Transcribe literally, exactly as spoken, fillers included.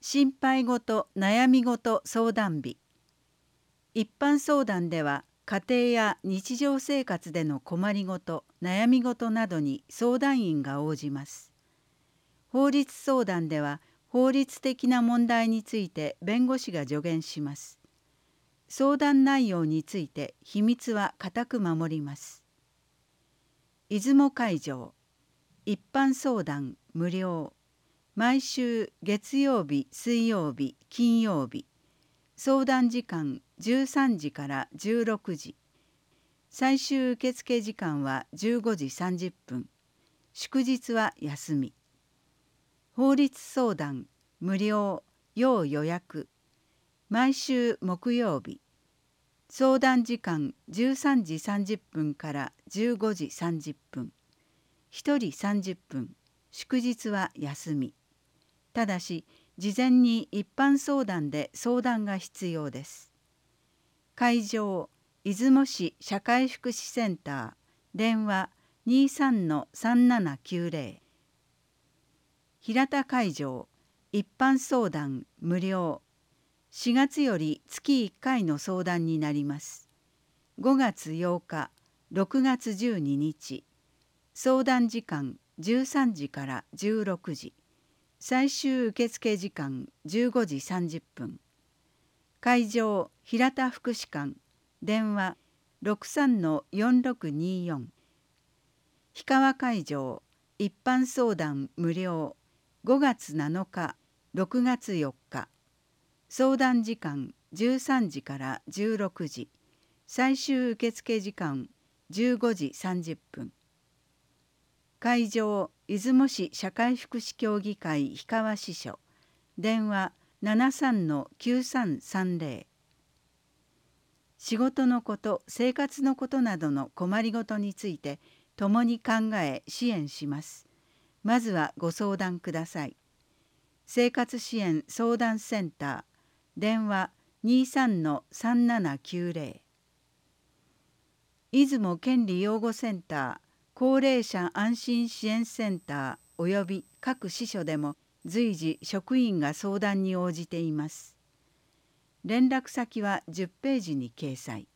心配事、悩み事相談日。一般相談では、家庭や日常生活での困りごと、悩み事などに相談員が応じます。法律相談では、法律的な問題について弁護士が助言します。相談内容について秘密は固く守ります。出雲会場、一般相談無料。毎週月曜日、水曜日、金曜日。相談時間じゅうさんじからじゅうろくじ。最終受付時間はじゅうごじさんじゅっぷん。祝日は休み。法律相談無料要予約。毎週木曜日。相談時間じゅうさんじさんじゅっぷんからじゅうごじさんじゅっぷん。ひとりさんじゅっぷん。祝日は休み。ただし、事前に一般相談で相談が必要です。会場、出雲市社会福祉センター、電話 にじゅうさんのさんななきゅうぜろ。平田会場、一般相談無料。しがつより月いっかいの相談になります。ごがつようか、ろくがつじゅうににち。相談時間じゅうさんじからじゅうろくじ。最終受付時間じゅうごじさんじゅっぷん。会場平田福祉館、電話 ろくさんのよんろくにーよん。氷川会場、一般相談無料。ごがつなのか、ろくがつよっか。相談時間じゅうさんじからじゅうろくじ。最終受付時間じゅうごじさんじゅっぷん。会場出雲市社会福祉協議会氷川支所、電話 ななさんのきゅうさんさんぜろ。仕事のこと、生活のことなどの困りごとについて共に考え支援します。まずはご相談ください。生活支援相談センター、電話 にじゅうさんのさんななきゅうぜろ。出雲権利養護センター、高齢者安心支援センター及び各支所でも随時職員が相談に応じています。連絡先はじゅっページに掲載。